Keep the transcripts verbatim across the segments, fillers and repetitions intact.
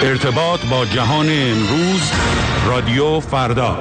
ارتباط با جهان امروز، رادیو فردا.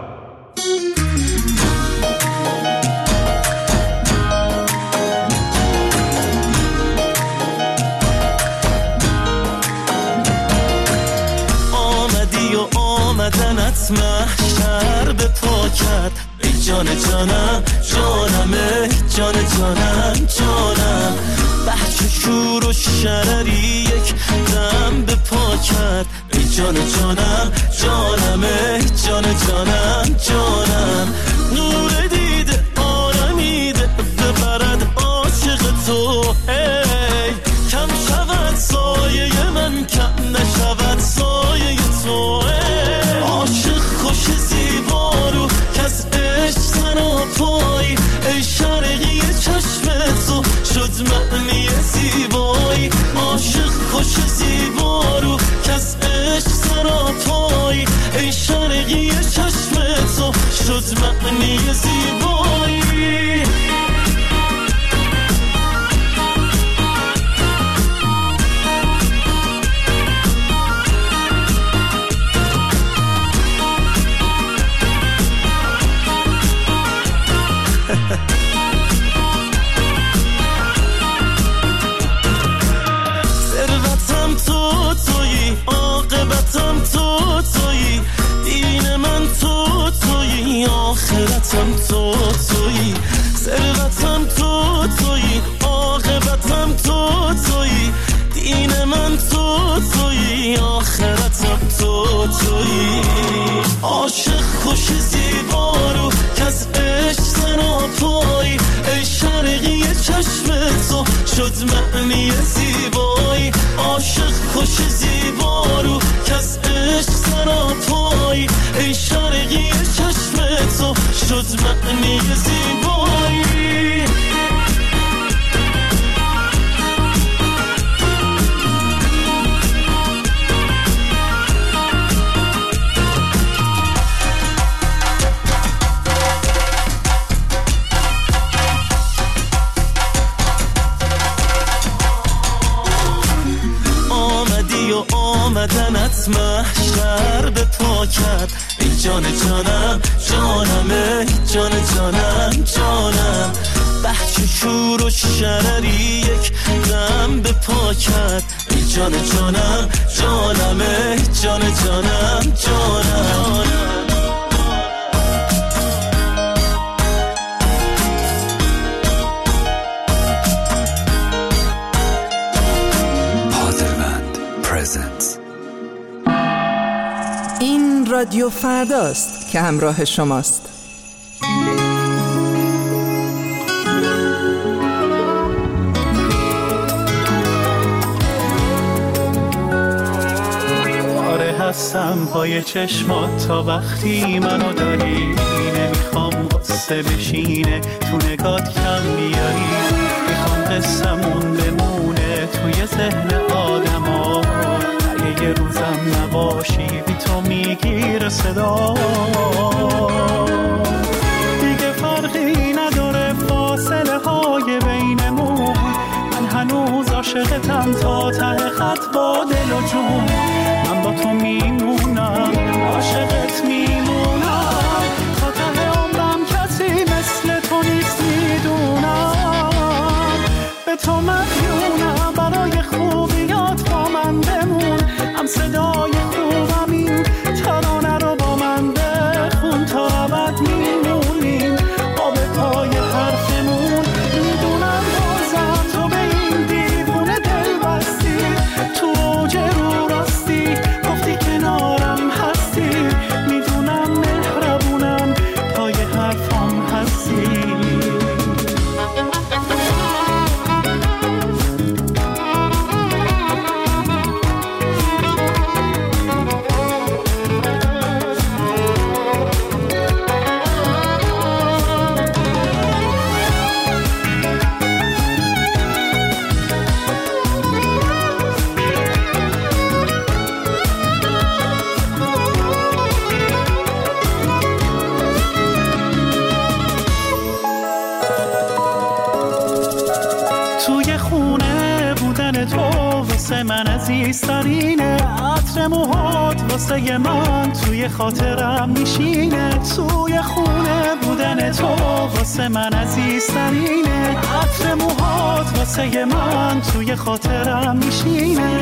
آمدی و آمدنت محشر به پاکت، ای جان جانم جانم، ای جان جانم جانم. بحث و شور و شرری یک دم به پاکت، ای جان جانم جانم، ای جان جانم جانم. نور دیده آرمیده ببرد عاشق تو، ای کم شود سایه من، کم نشود سایه تو. عاشق خوش زیبا رو کس عشق سراپایی، ای شرقی چشم تو شد معنی زیبایی. عاشق خوش زیبا رو کس عشق سراپایی، ای شرقی چشم تو شد معنی زیبایی. ثروتم تو تویی، عاقبتم تو تویی، دین من تو تویی، آخرتم تو تویی. ثروتم تو تویی، عاقبتم تو تویی، دین من تو تویی، آخرتم تو تویی. عاشق خوش زیبا رو کس عشق سراپایی، ای شرقی چشم تو شد معنی زیبایی. عاشق خوش زیبا رو کس عشق سراپایی، ای شرقی چشم تو شد معنی زیبایی. آمدنت محشر به پاکت، ای جان جانم جانم، ای جان جانم جانم. بحث و شور و شرری یک دم به پاکت، ای جان جانم جانم، ای جان جانم جانم. این رادیو فرداست که همراه شماست. آره هستم پای چشمات تا وقتی منو داری، نمیخوام قصه بشینه تو نگات کم بیاری. میخوام قصمون بمونه توی ذهن آدم ها، یه روزم نباشی بی تو میگیره صدا. دیگه فرقی نداره فاصله های بینمون، من هنوز عاشقتم تا ته خط با دل و جون. من با تو میمونم عاشقت میمونم، تا ته عمرم کسی مثل تو نیست میدونم. به تو مدیونم برای خوبیات با من بمون، هم صدای خوبم این ترانه رو با من بخون تا ابد میمونیم آب پای حرفمون. میدونم بازم تو به این دیوونه دل بستی، تو اوج رو راستی گفتی کنارم هستی. میدونم مهربونم پای حرفم هستی. واسه من عزیزترینه، عطر موهات واسه من توی خاطرم میشینه، توی خونه بودن تو واسه من عزیزترینه، عطر موهات واسه من توی خاطرم میشینه.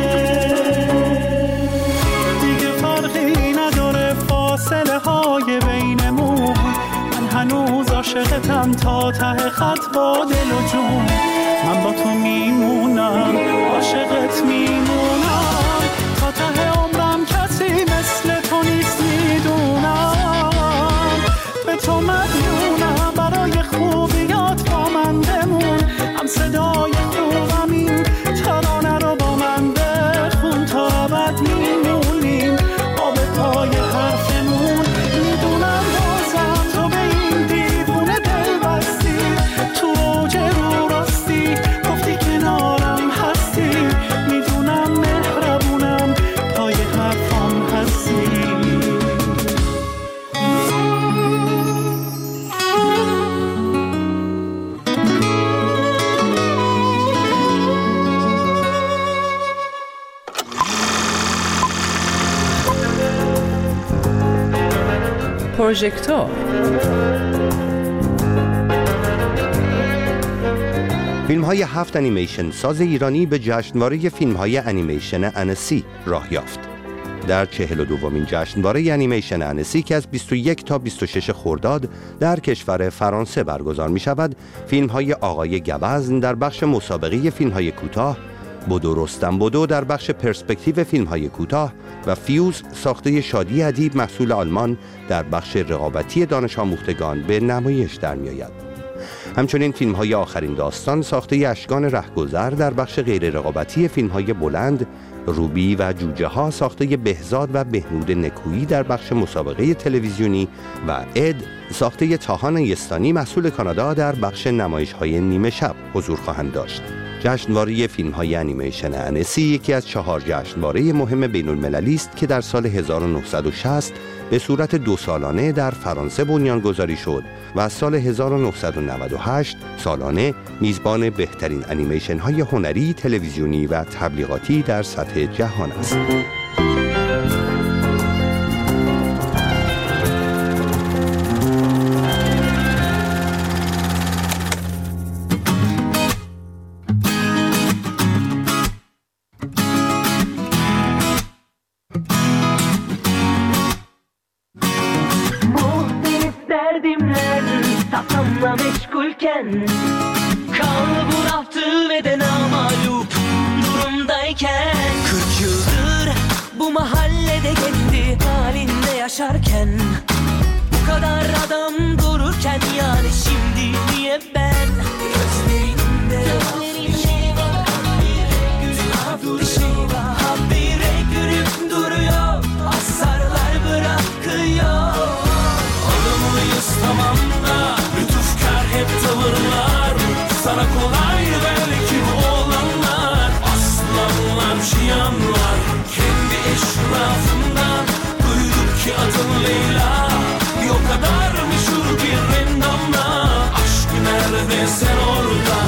دیگه فرقی نداره فاصله های بینمون، من هنوز عاشقتم تا ته خط با دل و جون، من با تو میمونم عاشقت میمونم تا ته عمرم، کسی مثل تو نیست میدونم، به تو مدیونم برای خوبیات با من بمون، هم صدای خوبم این ترانه رو با من بخون تا ابد میمونیم آب پای حرفمون، میدونم بازم تو به این دیوونه دل بستی، تو اوج رو راستی گفتی کنارم هستی، میدونم مهربونم پای حرفام هستی. پروژکتور فیلم های هفت انیمیشن ساز ایرانی به جشنواره فیلم های انیمیشن انسی راه یافت. در چهل و دومین جشنواره انیمیشن انسی که از بیست و یک تا بیست و شش خرداد در کشور فرانسه برگزار می شود، فیلم های آقای گوزن در بخش مسابقه فیلم های کوتاه، بدو رستم بدو در بخش پرسپکتیو فیلم های کوتاه و فیوز ساخته شادی ادیب محصول آلمان در بخش رقابتی دانش آموختگان به نمایش در می آید. همچنین فیلم های آخرین داستان ساخته اشکان رهگذر در بخش غیر رقابتی فیلم های بلند، روبی و جوجه ها ساخته بهزاد و بهنود نکویی در بخش مسابقه تلویزیونی و اد ساخته تاهان یستانی محصول کانادا در بخش نمایش های نیمه شب حضور خواهند داشت. جشنواره فیلم های انیمیشن انسی یکی از چهار جشنواره مهم بین المللی است که در سال هزار و نهصد و شصت به صورت دو سالانه در فرانسه بنیانگذاری شد و از سال هزار و نهصد و نود و هشت سالانه میزبان بهترین انیمیشن های هنری، تلویزیونی و تبلیغاتی در سطح جهان است. meşgulken, kal bunaltı ve de namalup durumdayken, kırk yıldır bu mahallede kendi halinde yaşarken, bu kadar adam dururken, yani şimdi niye ben gözlerinde bir şey var, bir şey var, habire gülüp duruyor, asarlar bırakıyor. Olur muyuz tamam da lütufkar hep tavırlar, sana kolay belki bu olanlar, aslanlar şiyanlar, kendi eşrafından duyduk ki adın Leyla, bir o kadar meşhur bir endamla, aşk nerede sen orada?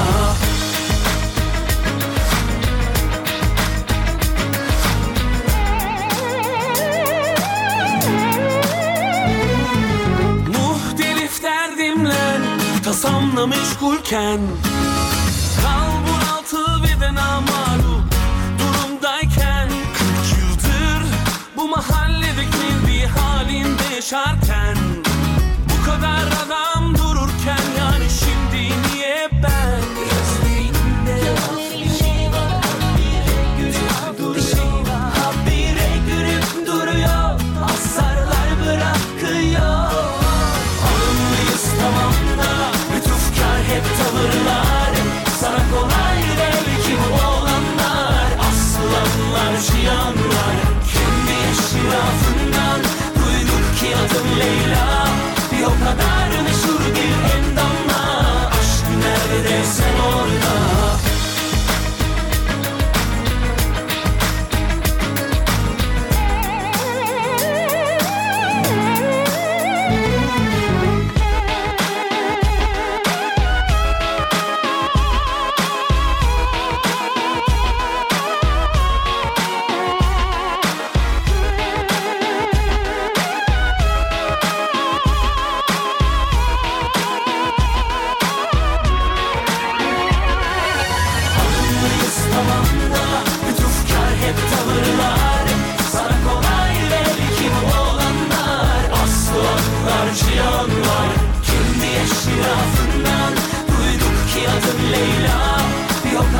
Tasamla meşgulken, kal bunaltı ve de namalup durumdayken, kırk yıldır bu mahallede kendi halinde yaşarken, bu kadar adam dururken, yani şimdi niye ben gözlerinde bir şey var, habire gülüp duruyor, habire gülüp duruyor, asarlar bırakıyor. Alımlıyız tamam da hep tavırlar, sana kolay belki bu olanlar, aslanlar şiyanlar, kendi eşrafından duyduk ki adın Leyla, bir o kadar meşhur bir endamla, aşk nerede sen orada?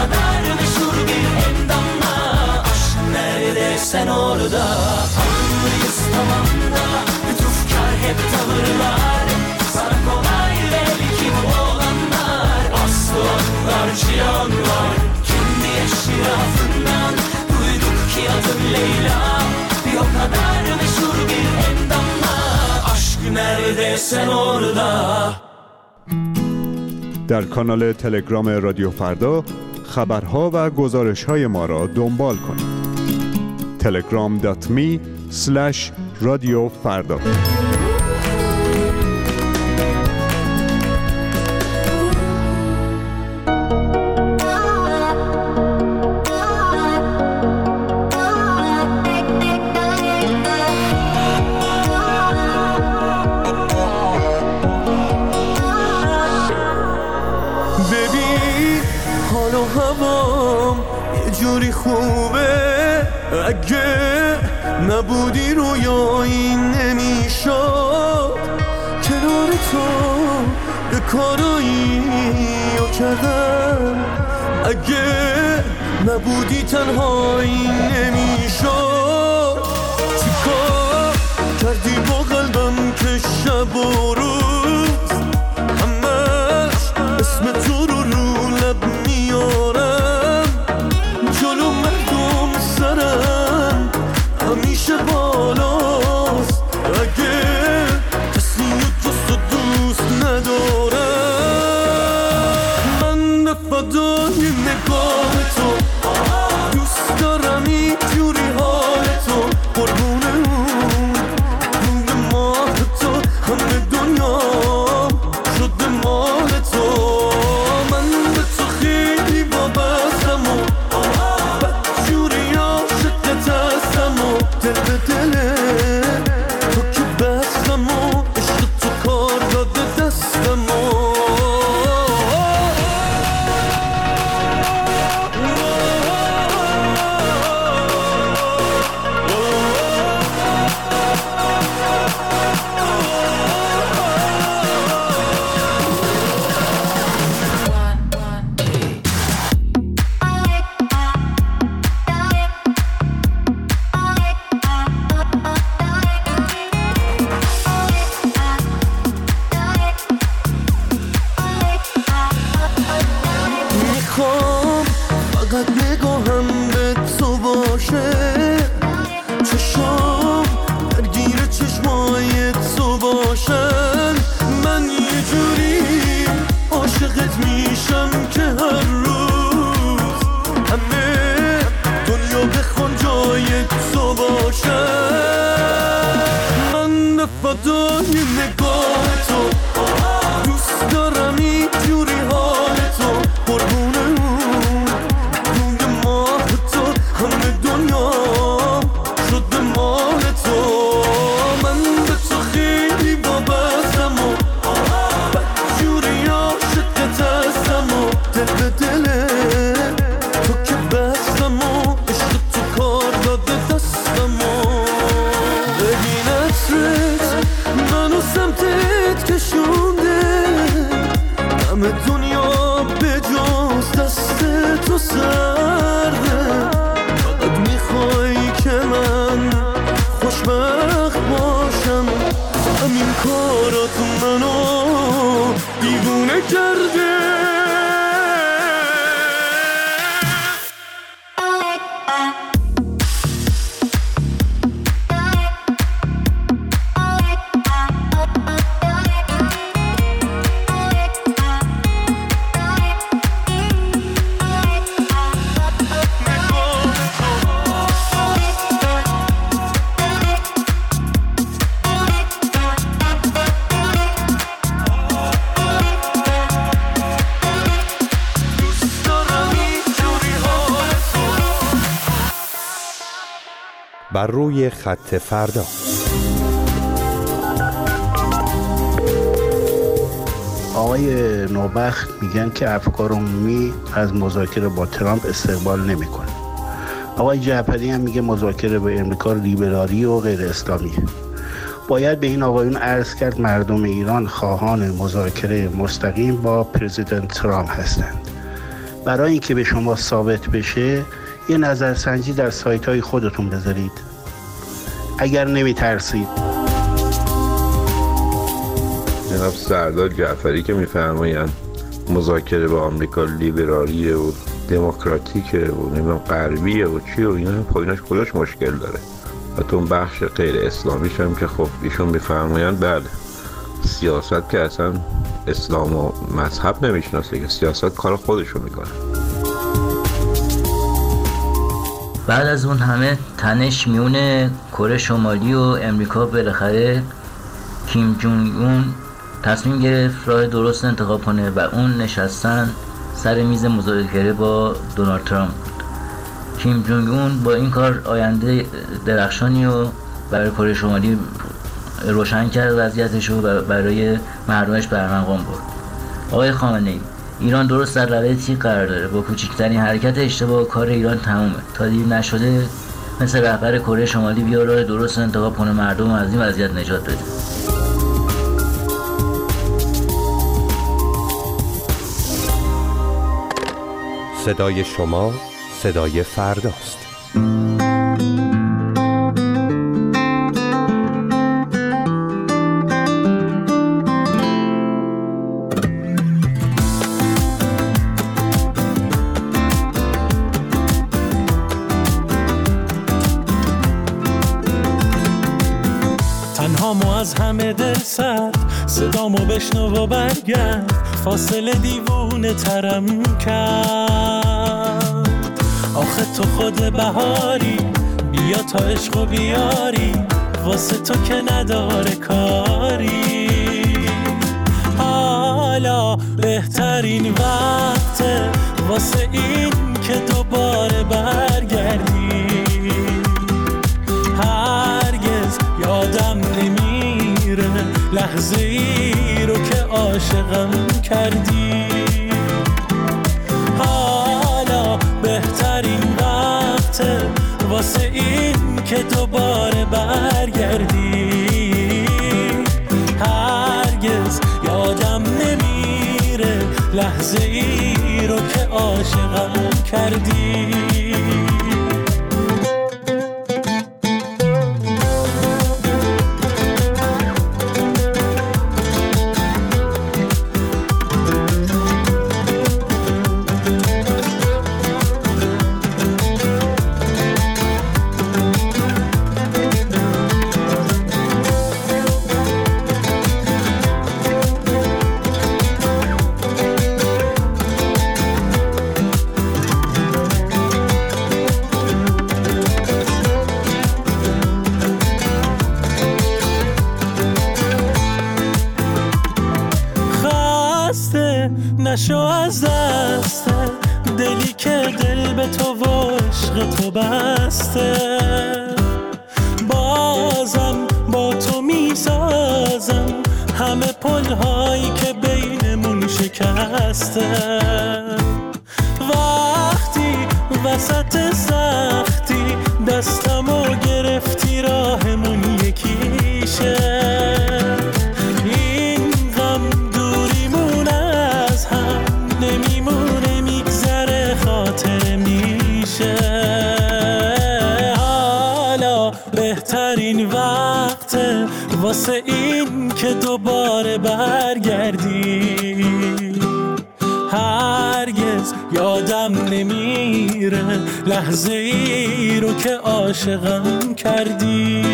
kadar meşhur bir endamla. Aşk nerede sen orada? Anlıyız tamam da lütufkar hep tavırlar. Sana kolay belki bu olanlar. Aslı onlar cihanlar. Kendi eşrafından duyduk ki adın Leyla. Bir o kadar meşhur bir endamla. Aşk nerede sen orada? در کانال تلگرام رادیو فردا خبرها و گزارش‌های ما را دنبال کنید. تلگرام دات می اسلش رادیو فردا. جوری خوبه اگه نبودی رویایی نمیشد کنار تو یه کارایی رو کردم اگه نبودی تنهایی نمیشد چیکار کردی با قلبم که شب و روز همش اسم تو رو رو لب میارم جلو مردم سرم همیشه بالاست اگه کسی دوست و دوست ندارم من به فدای نگاه تو دوست دارم این جوری حال تو قربون اون روی ماه تو همه دنیا شده مال تو من به تو خیلی وابستم و بدجوری عاشقت هستم و دل به دله تو که بستم و عشق تو کار داده دستم و میخوام فقط نگاهم به تو باشه چشام درگیر چشمای تو باشن من یه جوری عاشقت میشم که هر روز همه دنیا بخوان جای تو باشن من به فدای نگاه تو دوست دارم این جوری حال تو قربون اون روی ماه تو همه دنیا شده مال تو من به تو خیلی وابستم و بدجوری عاشقت هستم و دل به دله تو که بستم و عشق تو کار داده دستم و ببین عطرت منو سمتت کشونده همه دنیا به جز دست تو سرده فقط میخوای که من خوشبخت باشم همین کارات منو دیوونه کرده بر روی خط فردا. آقای نوبخت میگن که افکار عمومی از مذاکره با ترامپ استقبال نمیکنه. آقای جعفری هم میگه مذاکره با امریکا لیبرالی و غیر اسلامیه. باید به این آقایون عرض کرد مردم ایران خواهان مذاکره مستقیم با پرزیدنت ترامپ هستند. برای اینکه به شما ثابت بشه یه نظرسنجی در سایت های خودتون بذارید اگر نمی ترسید. جناب سردار جعفری که میفرمایند مذاکره با آمریکا لیبرالیه و دموکراتیکه و نمیدونم غربیه و چی و اینا، خب ایناش خودش مشکل داره. و تو بخش غیر اسلامیش هم که خب ایشون میفرمایند بله سیاست که اصلا اسلام و مذهب نمیشناسه، که سیاست کار خودشو میکنه. بعد از اون همه تنش میون کره شمالی و امریکا، بالاخره کیم جونگ اون تصمیم گرفت راه درست انتخاب کنه و اون نشستن سر میز مذاکره با دونالد ترامپ. کیم جونگ اون با این کار آینده درخشانی و برای کره شمالی روشن کرد وضعیتش رو برای مردمش برمغان برد. آقای خامنه‌ای، ایران درست در رده تیغ قرار داره، با کوچکترین حرکت اشتباه کار ایران تمومه. تا دیر نشده مثل رهبر کره شمالی بیا راه درست انتخاب کنه، مردم از این وضعیت نجات بده. صدای شما صدای فرداست. تنهامو از همه دل سرد، صدامو بشنو و برگرد، فاصله دیوونه ترم کرد. آخه تو خود بهاری، بیا تا عشق و بیاری، واسه تو که نداره کاری. حالا بهترین وقته واسه این که دوباره برگردی. هرگز یادم نمیره لحظه ای رو که عاشقم کردی. حالا بهترین وقته واسه این که دوباره برگردی. هرگز یادم نمیره لحظه ای رو که عاشقم کردی. نشو از دست دلی که دل به تو و عشق تو بسته. بازم با تو میسازم همه پلهایی که بینمون شکسته. وقتی وسط سختی دستمو گرفتی راهمون یکیشه. بهترین وقته واسه این که دوباره برگردی. هرگز یادم نمیره لحظه ای رو که عاشقم کردی.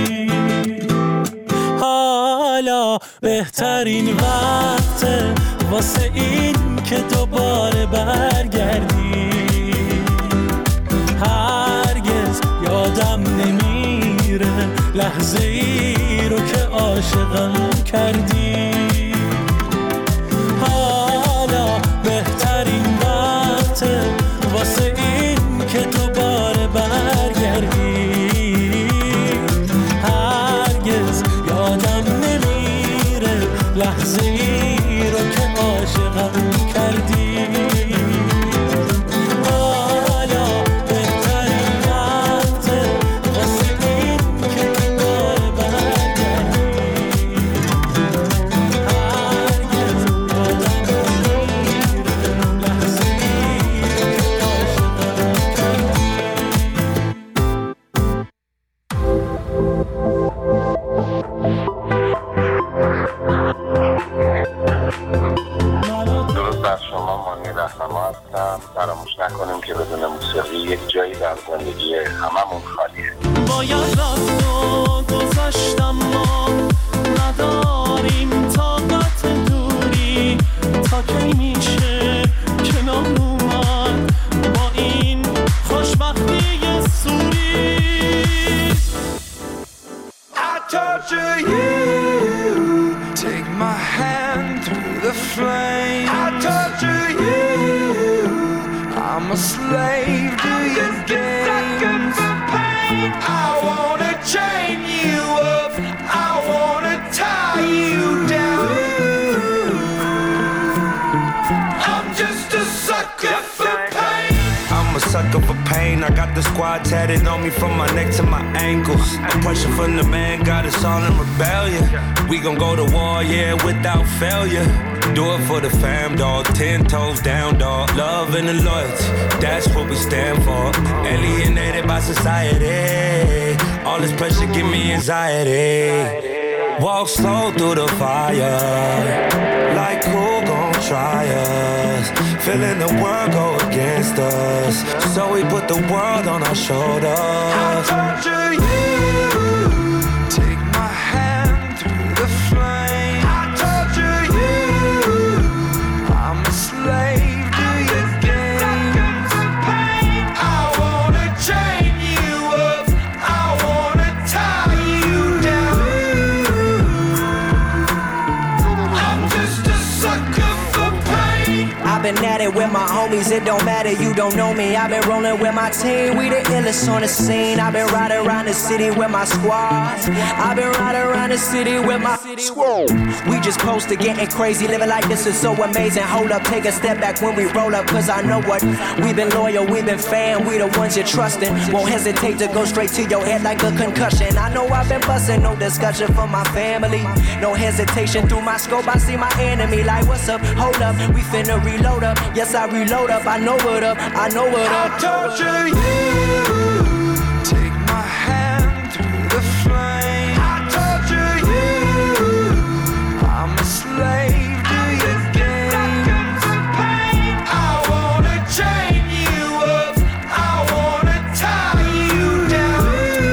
حالا بهترین وقته واسه این که دوباره برگردی. هرگز یادم نمیره لحظه ای رو که عاشقم کردی. حالا بهترین وقته واسه این که دوباره برگردی. هرگز یادم نمیره لحظه ای رو که عاشقم کردی. نظرم زندگی هممون خالیه. باید رفت و گذشتم ما نداریم طاقت دوری تا کی میشه کنار اومد با این خوشبختی سوری. I torture you, take my hand through the flame. I torture you, I'm a slave to your games. I wanna chain you up, I wanna tie you down. I'm just a sucker for pain. I'm a sucker for pain. I got the squad tatted on me from my neck to my ankles. Oppression from the man got us all in rebellion. We gon' go to war, yeah, without failure. Do it for the fam, dog. Ten toes down, dog. Love and the loyalty, that's what we stand for. Alienated by society. All this pressure give me anxiety. Walk slow through the fire. Like who gon' try us? Feeling the world go against us. So we put the world on our shoulders. I torture you. Take my hand through the flame. I torture you. I'm a slave to your games. I wanna chain you up. I wanna tie you down. I'm just a sucker for pain. I've been at it with my homies, it don't matter, you don't know me. I've been rolling with my team, we the illest on the scene. I've been riding around the city with my squad. I've been riding around the city with my squad. We just posted getting crazy, living like this is so amazing. Hold up, take a step back when we roll up, cause I know what. We've been loyal, we've been fan, we the ones you're trusting. Won't hesitate to go straight to your head like a concussion. I know I've been busting, no discussion for my family. No hesitation through my scope, I see my enemy like what's up, hold up, we finna reload up. Yes, I reload up, I know what up, I know what up. I torture you, take my hand through the flame. I torture you, I'm a slave to your games. I wanna chain you up, I wanna tie you down.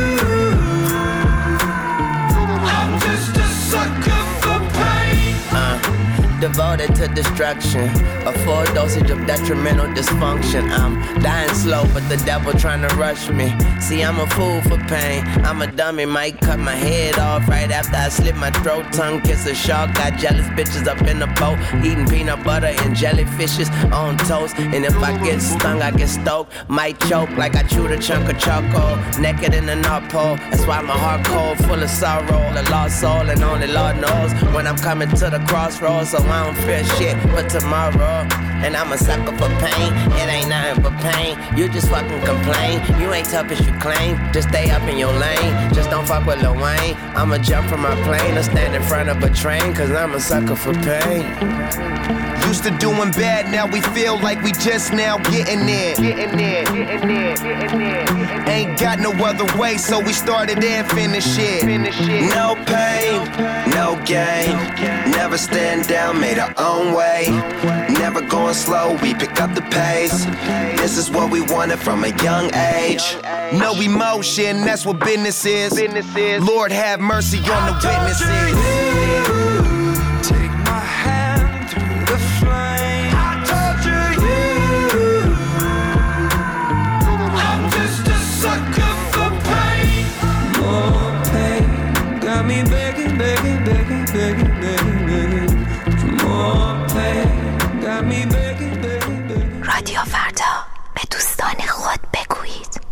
I'm just a sucker for pain. Uh, devoted to destruction, a full dosage of detrimental dysfunction. I'm dying slow, but the devil trying to rush me. See, I'm a fool for pain. I'm a dummy, might cut my head off right after I slit my throat. Tongue kiss a shark, got jealous bitches up in the boat, eating peanut butter and jellyfishes on toast. And if I get stung, I get stoked, might choke like I chewed a chunk of charcoal. Naked in the North Pole, that's why my heart cold, full of sorrow. A lost soul, and only Lord knows when I'm coming to the crossroads. So I don't fear shit but tomorrow. And I'm a sucker for pain, it ain't nothing but pain. You just fucking complain, you ain't tough as you claim. Just stay up in your lane, just don't fuck with Lil Wayne. I'ma jump from my plane or stand in front of a train, cause I'm a sucker for pain. Used to doing bad, now we feel like we just now getting there. Getting there, getting there, getting there, getting there. Ain't got no other way, so we started and finished it. Finish it. No pain, no gain. Never stand down, made our own way. Never going slow, we pick up the pace. This is what we wanted from a young age. No emotion, that's what business is. Lord have mercy on the witnesses. Take my hand through the flame. I torture you. I'm just a sucker for pain. More pain got me begging, begging, begging, begging, begging, begging. More pain got me begging, begging, begging. رادیو فردا، به دوستان خود بگویید.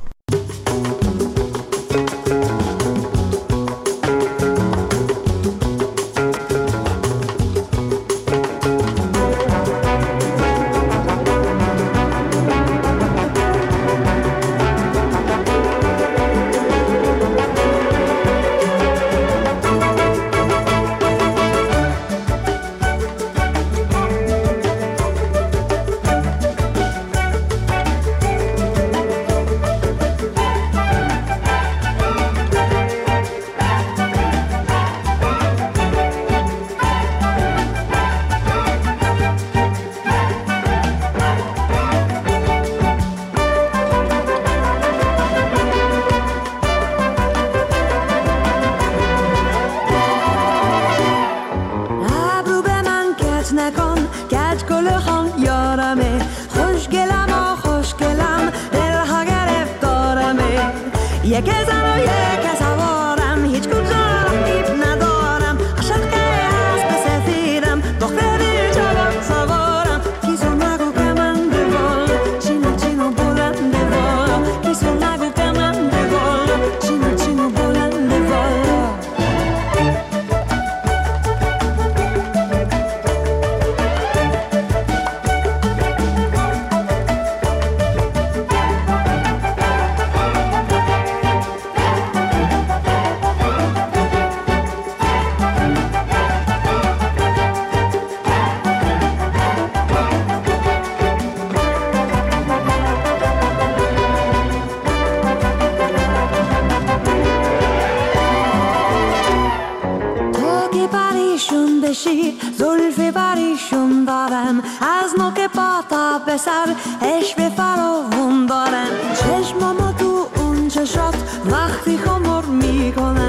یک زن و یک سوارم، هیچ کجا رقیب ندارم. عشق اسب سفیدم، دختری جوان سوارم. کیسو نگو که من دیوال، چینو چینو بلند دیوال. کیسو نگو که من دیوال، چینو چینو بلند دیوال. زلفی بریشون دارم، از نوک پا تا به سر عشق فراوون دارم. چشمامو تو اون چشات وقتی خمر میکنم